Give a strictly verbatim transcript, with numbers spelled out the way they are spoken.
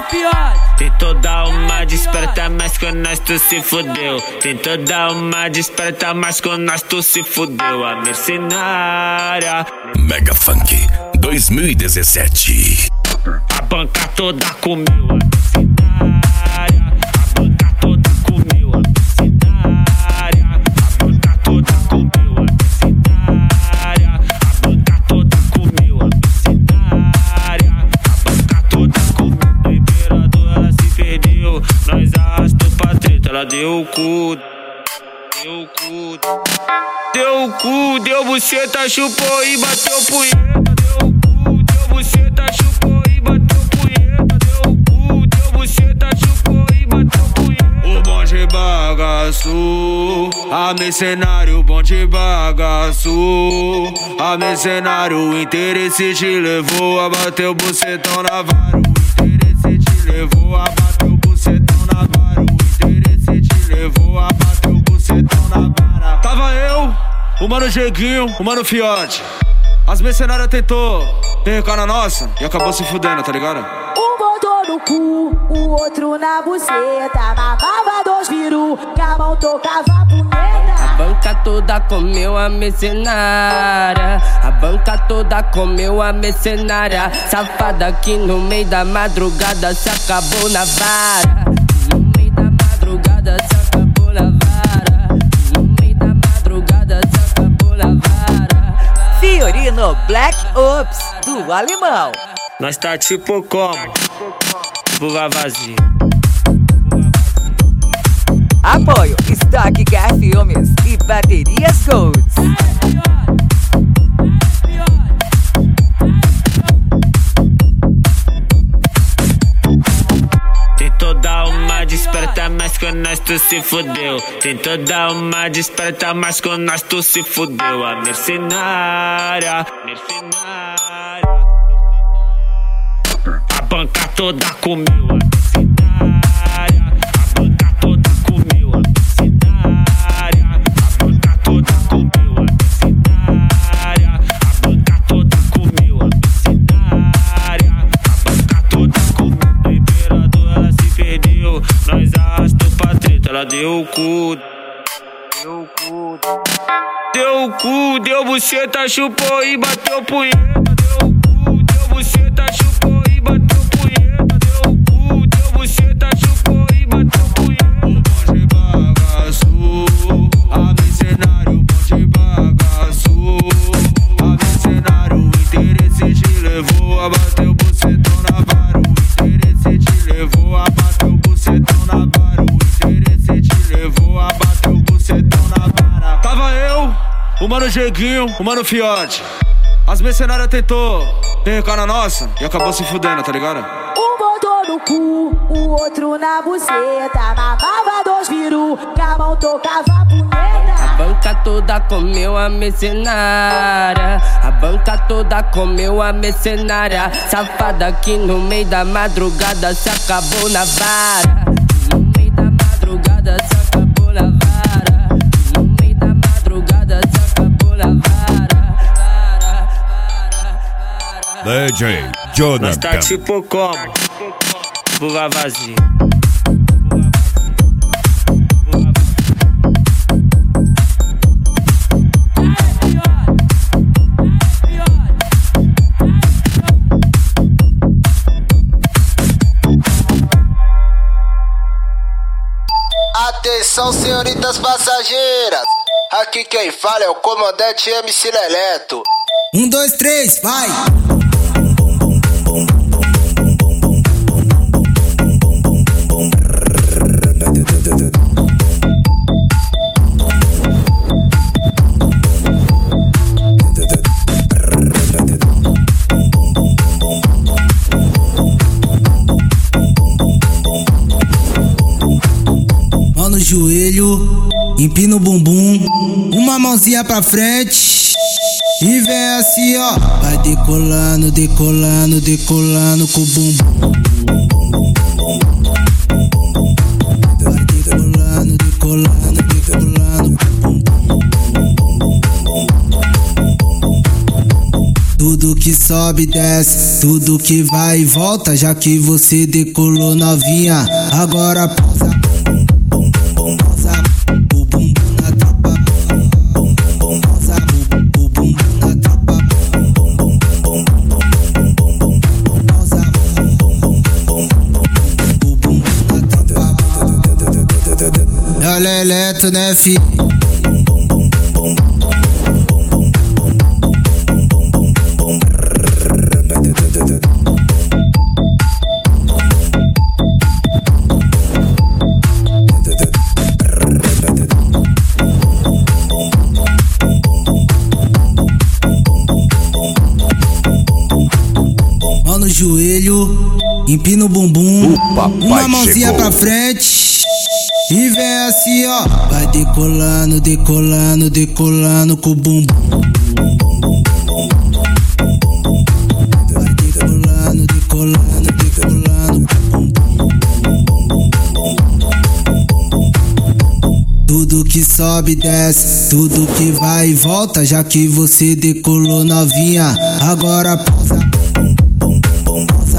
Tentou dar uma desperta, mas com nós tu se fudeu. Tentou dar uma desperta, mas com nós tu se fudeu. A mercenária Mega Funk dois mil e dezessete. A banca toda comeu a mercenária. A banca toda comeu a mercenária. A banca toda comeu a mercenária. A banca toda comeu a mercenária. A banca toda comeu. O imperador ela se perdeu. Nós arrastou pra treta. Ela deu o cu. Deu o cu. Deu o cu, deu buceta, chupou e bateu punheta. Deu o cu, deu buceta, chupou e bateu punheta. Deu o cu, deu buceta, chupou e bateu punheta. O bonde bagaço, a mercenário, o bonde bagaço. A mercenário, o interesse te levou a bater o bucetão na vara. O interesse te levou a bater o bucetão na vara. O interesse te levou a bater o bucetão na vara. Tava eu, o mano Jeguinho, o mano Fiote. As mercenárias tentou percar na nossa e acabou se fudendo, tá ligado? Um botou no cu, o outro na buceta. Mamava dois viru, que a mão tocava a punheta. A banca toda comeu a mercenária. A banca toda comeu a mercenária. Safada que no meio da madrugada se acabou na vara. No meio da madrugada se acabou na vara. No meio da madrugada se acabou na vara. Fiorino Black Ops do Alemão. Nós tá tipo como? Buva vazia. Apoio Stock Car Filmes e Baterias Golds. Tentou dar uma desperta, mas com nós tu se fudeu. Tentou dar uma desperta, mas com nós tu se fudeu. A mercenária, mercenária. A banca toda comeu a mercenária. A banca toda comeu a mercenária. A banca toda comeu a mercenária. A banca toda comeu a mercenária. A banca toda comeu. O imperador ela se perdeu. Nós arrastou pra treta. Ela deu o cu. Deu o cu. Deu o cu, deu buceta, chupou e bateu punheta. Deu o cu, deu buceta, chupou e bateu punheta. Deu o cu, deu buceta, chupou e bateu punheta. O bonde bagaço, a mercenário, o bonde bagaço. A mercenário, o interesse te levou a bater o bucetão na vara. O interesse te levou a bater o bucetão na vara. O interesse te levou a bater o bucetão na vara. Tava eu, o mano Jeguinho, o mano Fiote. As mercenárias tentou percar na nossa e acabou se fudendo, tá ligado? Um botou no cu, o outro na buceta. Mamava dois viru, que a mão tocava a punheta. A banca toda comeu a mercenária. A banca toda comeu a mercenária. Safada que no meio da madrugada se acabou na vara. No meio da madrugada se acabou na vara. No meio da madrugada se acabou na vara. D J Nós Jonathan. tá tipo como? Buva vazia. Atenção, senhoritas passageiras. Aqui quem fala é o comandante M C Leleto. Um, dois, três, vai! Mão no joelho, empina o bumbum, uma mãozinha pra frente e vem assim, ó. Vai decolando, decolando, decolando com o bumbum. Vai decolando, decolando, decolando com o bumbum. Tudo que sobe e desce, tudo que vai e volta, já que você decolou novinha. Agora pausa, bum bum bum pausa, o bumbum na tropa, bum bum bum pausa, o bumbum na tropa, bum bum bum bum bum bum bum pausa, bum bum bum bum o bumbum na tropa. Ela é lento, né, fi? Mão no joelho, empina o bumbum, uma mãozinha chegou pra frente e vem assim, ó. Vai decolando, decolando, decolando com o bumbum. Vai decolando, decolando, decolando com o bumbum. Tudo que sobe e desce, tudo que vai e volta, já que você decolou novinha. Agora pausa, bum bum bum bum pausa.